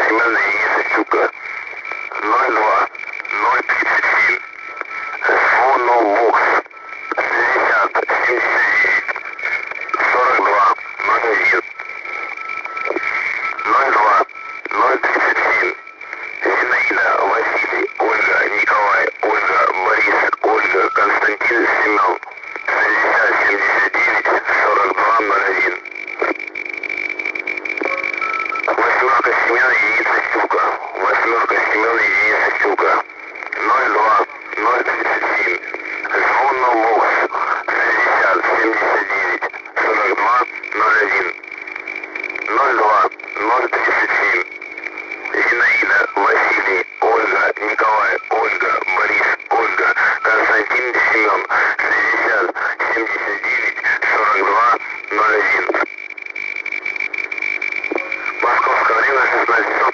Семен единица Щука. 02 037. Звонобокс. 60 79 42 01. 02 037. Зинаида, Василий, Ольга, Николай, Ольга, Борис, Ольга, Константин, Семен. 60 79 42 01. Восьмерка Семена единица Щука. Восьмерка Семена единица Щука. 02 037. Звонобокс. 60 79 42 01. 02 037. Зинаида, Василий, Ольга, Николай, Ольга, Борис, Ольга, Константин, Семен. 60 79 42 01. Московское время 16:40.